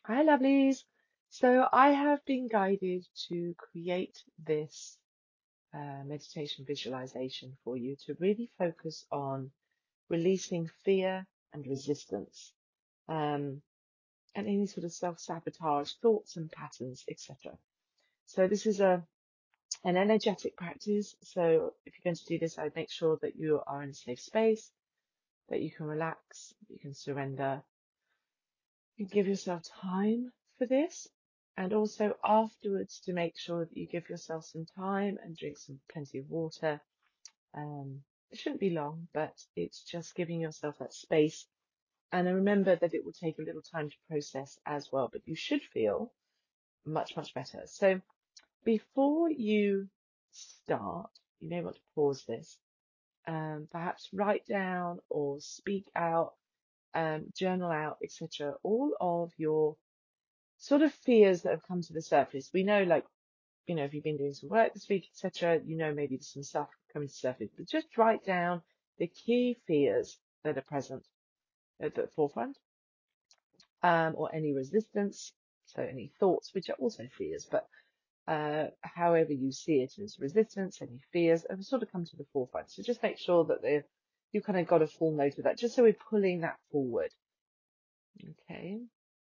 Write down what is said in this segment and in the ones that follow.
Hi, lovelies. So I have been guided to create this meditation visualization for you to really focus on releasing fear and resistance, um, and any sort of self-sabotage thoughts and patterns, etc. So this is an energetic practice. So if you're going to do this, I'd make sure that you are in a safe space, that you can relax, that you can surrender. You give yourself time for this, and also afterwards to make sure that you give yourself some time and drink plenty of water. It shouldn't be long, but it's just giving yourself that space. And then remember that it will take a little time to process as well, but you should feel much, much better. So before you start, you may want to pause this, perhaps write down or speak out, journal out, etc., all of your sort of fears that have come to the surface. We know, like, if you've been doing some work this week, etc., maybe there's some stuff coming to the surface, but just write down the key fears that are present at the forefront, or any resistance. So any thoughts, which are also fears, but however you see it as resistance, any fears have sort of come to the forefront. So just make sure that you kind of got a full note of that, just so we're pulling that forward. Okay.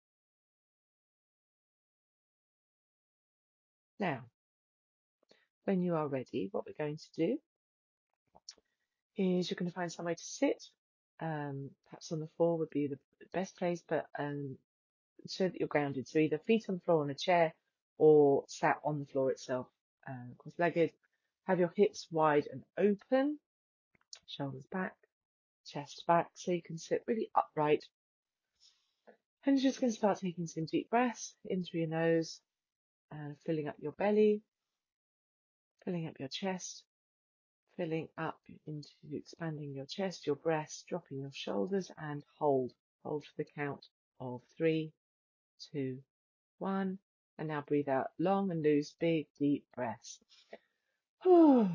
Now, when you are ready, what we're going to do is you're going to find somewhere to sit. Perhaps on the floor would be the best place, but so that you're grounded. So either feet on the floor on a chair or sat on the floor itself, cross-legged. Have your hips wide and open, shoulders back, chest back, so you can sit really upright. And you're just going to start taking some deep breaths in through your nose, filling up your belly, filling up your chest, filling up into expanding your chest, your breast, dropping your shoulders, and hold. Hold for the count of 3, 2, 1. And now breathe out long and loose, big, deep breaths. And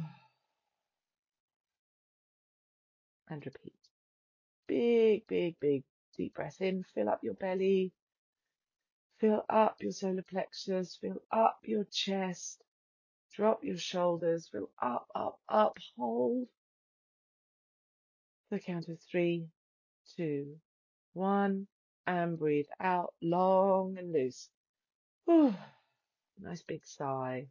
repeat. Big, big, big, deep breath in. Fill up your belly. Fill up your solar plexus. Fill up your chest. Drop your shoulders. Fill up, up, up. Hold for the count of 3, 2, 1. And breathe out long and loose. Nice big sigh.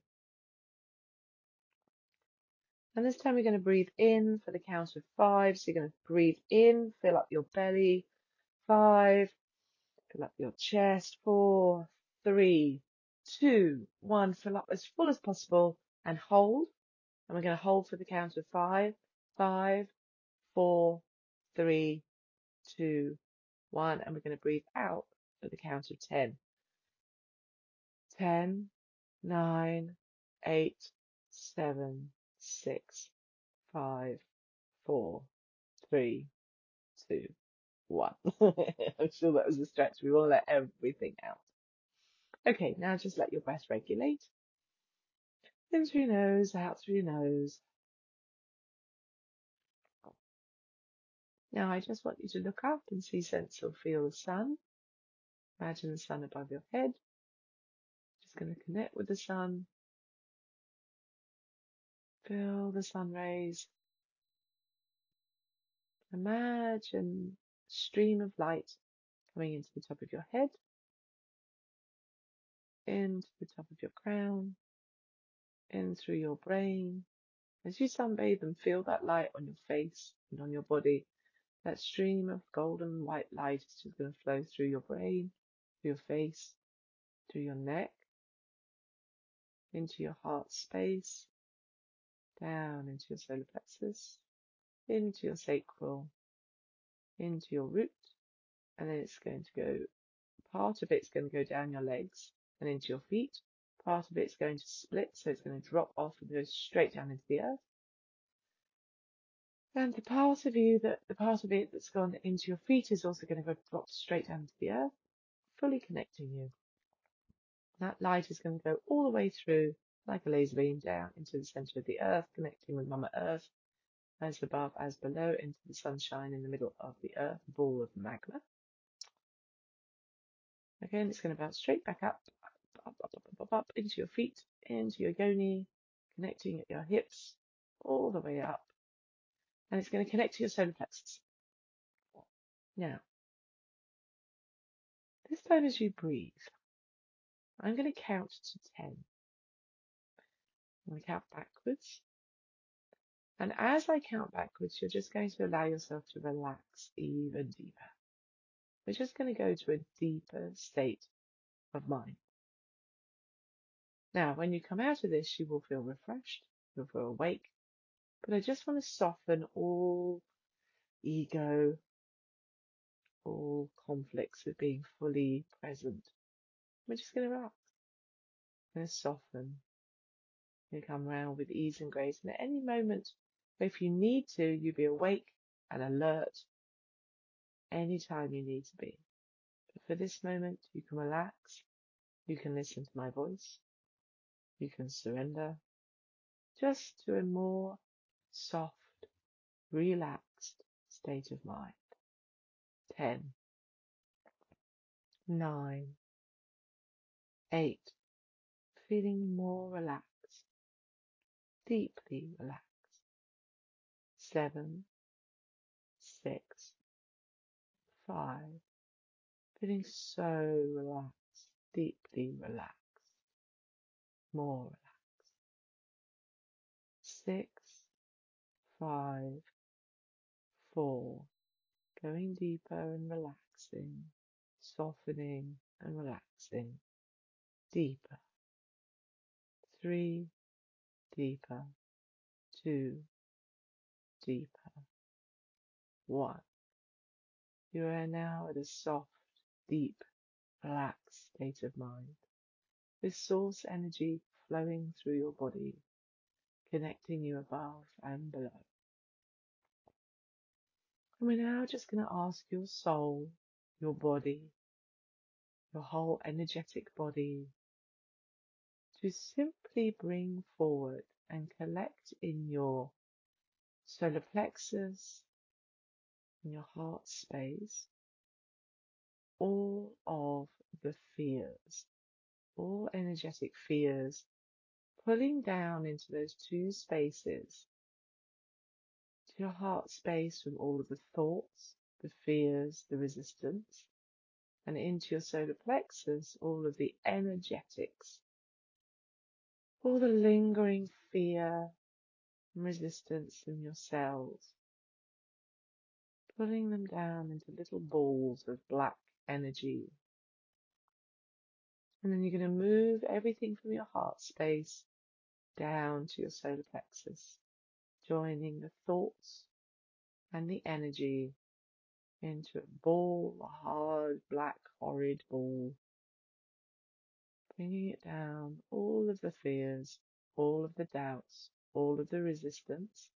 And this time we're going to breathe in for the count of 5. So you're going to breathe in, fill up your belly. 5, fill up your chest. 4, 3, 2, 1. Fill up as full as possible and hold. And we're going to hold for the count of 5. 5, 4, 3, 2, 1. And we're going to breathe out for the count of 10. 10, 9, 8, 7, 6, 5, 4, 3, 2, 1. I'm sure that was a stretch. We will let everything out. Okay, now just let your breath regulate. In through your nose, out through your nose. Now I just want you to look up and see, sense or feel the sun. Imagine the sun above your head. Just going to connect with the sun. Feel the sun rays. Imagine a stream of light coming into the top of your head, into the top of your crown, in through your brain. As you sunbathe and feel that light on your face and on your body, that stream of golden white light is just going to flow through your brain, through your face, through your neck, into your heart space, down into your solar plexus, into your sacral, into your root, and then it's going to go, part of it's going to go down your legs and into your feet, part of it's going to split, so it's going to drop off and go straight down into the earth. And the part of it that's gone into your feet is also going to go drop straight down into the earth, fully connecting you. That light is going to go all the way through, like a laser beam, down into the center of the earth, connecting with Mama Earth, as above, as below, into the sunshine in the middle of the earth, ball of magma. Okay, and it's going to bounce straight back up into your feet, into your yoni, connecting at your hips, all the way up. And it's going to connect to your solar plexus. Now, this time as you breathe, I'm going to count to 10. I'm going to count backwards. And as I count backwards, you're just going to allow yourself to relax even deeper. We're just going to go to a deeper state of mind. Now, when you come out of this, you will feel refreshed, you'll feel awake, but I just want to soften all ego, all conflicts with being fully present. We're just going to relax, going to soften, going to come around with ease and grace. And at any moment, if you need to, you be awake and alert anytime you need to be. But for this moment, you can relax, you can listen to my voice, you can surrender just to a more soft, relaxed state of mind. 10, 9, 8, feeling more relaxed, deeply relaxed. 7, 6, 5, feeling so relaxed, deeply relaxed, more relaxed. 6, 5, 4, going deeper and relaxing, softening and relaxing, deeper. 3, deeper. 2, deeper. 1. You are now at a soft, deep, relaxed state of mind. This source energy flowing through your body, connecting you above and below. And we're now just going to ask your soul, your body, your whole energetic body, to simply bring forward and collect in your solar plexus, in your heart space, all of the fears, all energetic fears, pulling down into those two spaces, to your heart space from all of the thoughts, the fears, the resistance, and into your solar plexus, all of the energetics, all the lingering fear and resistance in your cells, pulling them down into little balls of black energy. And then you're going to move everything from your heart space down to your solar plexus, joining the thoughts and the energy into a ball, a hard, black, horrid ball, bringing it down, all of the fears, all of the doubts, all of the resistance,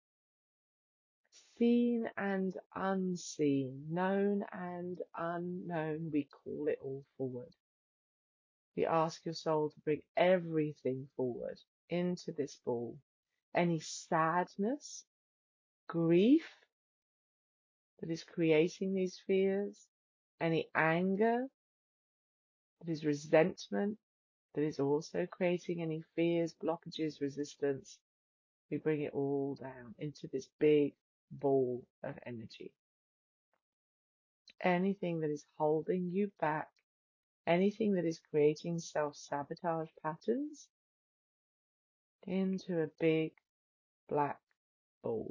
seen and unseen, known and unknown, we call it all forward. We ask your soul to bring everything forward into this ball. Any sadness, grief that is creating these fears, any anger that is resentment that is also creating any fears, blockages, resistance, we bring it all down into this big ball of energy. Anything that is holding you back, anything that is creating self-sabotage patterns, into a big black ball.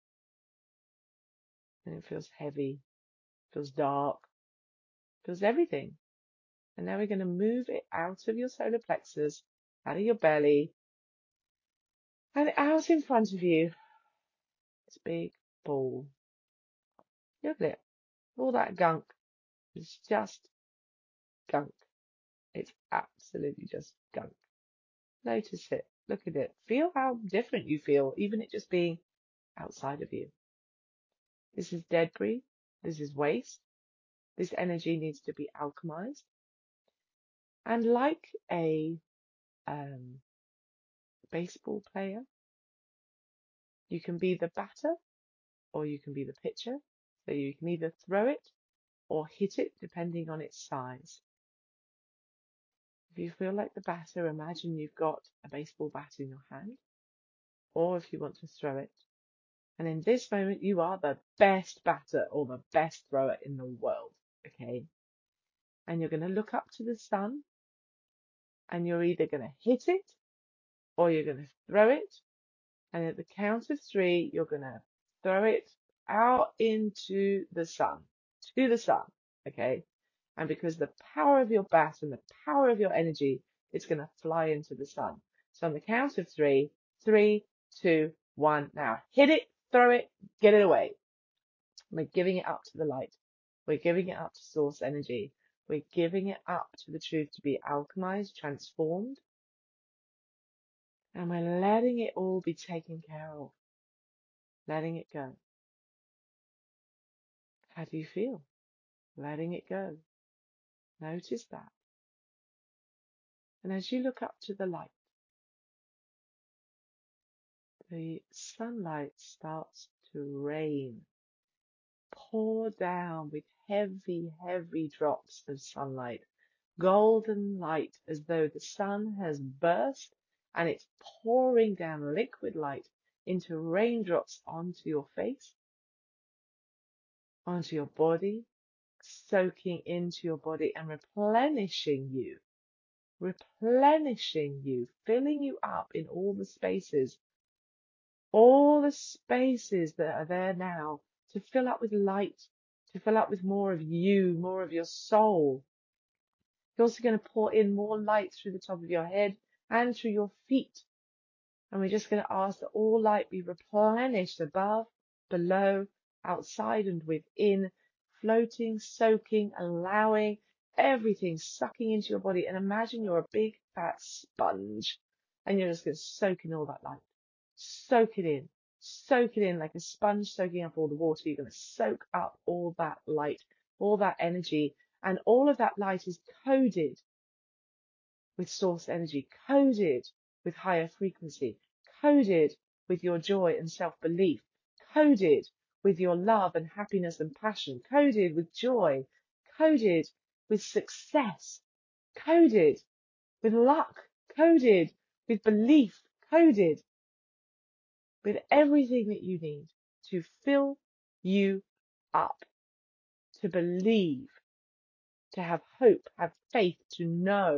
And it feels heavy, feels dark, feels everything. And now we're going to move it out of your solar plexus, out of your belly, and out in front of you. This big ball. Look at it. All that gunk is just gunk. It's absolutely just gunk. Notice it. Look at it. Feel how different you feel, even it just being outside of you. This is debris. This is waste. This energy needs to be alchemized. And like a baseball player, you can be the batter or you can be the pitcher. So you can either throw it or hit it depending on its size. If you feel like the batter, imagine you've got a baseball bat in your hand, or if you want to throw it. And in this moment, you are the best batter or the best thrower in the world, okay? And you're going to look up to the sun, and you're either going to hit it or you're going to throw it. And at the count of 3, you're going to throw it out into the sun, to the sun, okay? And because the power of your bat and the power of your energy, it's going to fly into the sun. So on the count of 3, 3, 2, 1, now hit it, throw it, get it away. We're giving it up to the light. We're giving it up to source energy. We're giving it up to the truth to be alchemized, transformed, and we're letting it all be taken care of, letting it go. How do you feel? Letting it go. Notice that. And as you look up to the light, the sunlight starts to rain, pour down with heavy, heavy drops of sunlight, golden light as though the sun has burst and it's pouring down liquid light into raindrops onto your face, onto your body, soaking into your body and replenishing you, filling you up in all the spaces that are there now to fill up with light, to fill up with more of you, more of your soul. You're also going to pour in more light through the top of your head and through your feet. And we're just going to ask that all light be replenished above, below, outside and within, floating, soaking, allowing everything sucking into your body. And imagine you're a big fat sponge and you're just going to soak in all that light. Soak it in like a sponge soaking up all the water. You're going to soak up all that light, all that energy, and all of that light is coded with source energy, coded with higher frequency, coded with your joy and self-belief, coded with your love and happiness and passion, coded with joy, coded with success, coded with luck, coded with belief, coded with everything that you need to fill you up, to believe, to have hope, have faith, to know,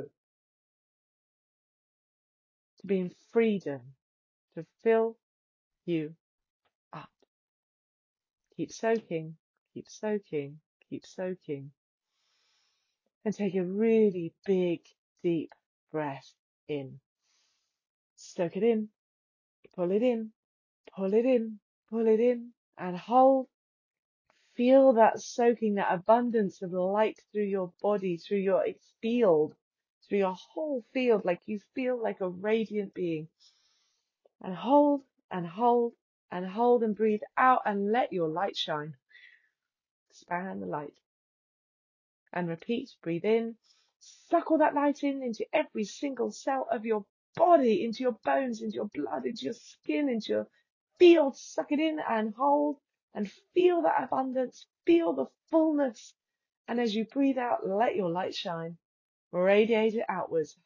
to be in freedom, to fill you up. Keep soaking, keep soaking, keep soaking. And take a really big, deep breath in. Soak it in, pull it in, pull it in, pull it in, and hold. Feel that soaking, that abundance of light through your body, through your field, through your whole field, like you feel like a radiant being. And hold, and hold, and hold, and breathe out, and let your light shine. Expand the light. And repeat, breathe in, suck all that light in into every single cell of your body, into your bones, into your blood, into your skin, into your field. Suck it in and hold and feel that abundance, feel the fullness. And as you breathe out, let your light shine, radiate it outwards.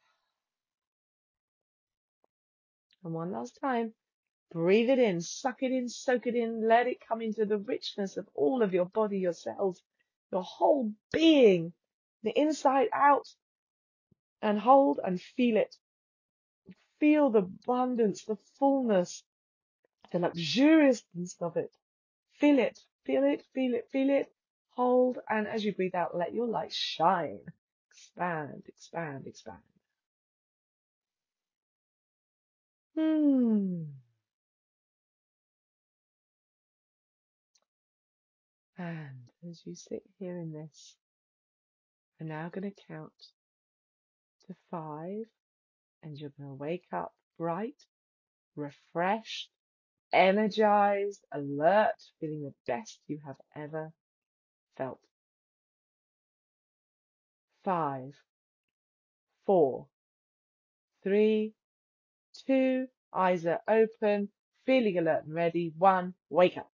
And one last time, breathe it in, suck it in, soak it in, let it come into the richness of all of your body, your cells, your whole being, the inside out. And hold and feel it. Feel the abundance, the fullness, the luxuriousness of it. Feel it, feel it, feel it, feel it. Hold, and as you breathe out, let your light shine. Expand, expand, expand. And as you sit here in this, I'm now going to count to 5, and you're going to wake up bright, refreshed, energized, alert, feeling the best you have ever felt. 5, 4, 3, 2, eyes are open, feeling alert and ready. 1, wake up.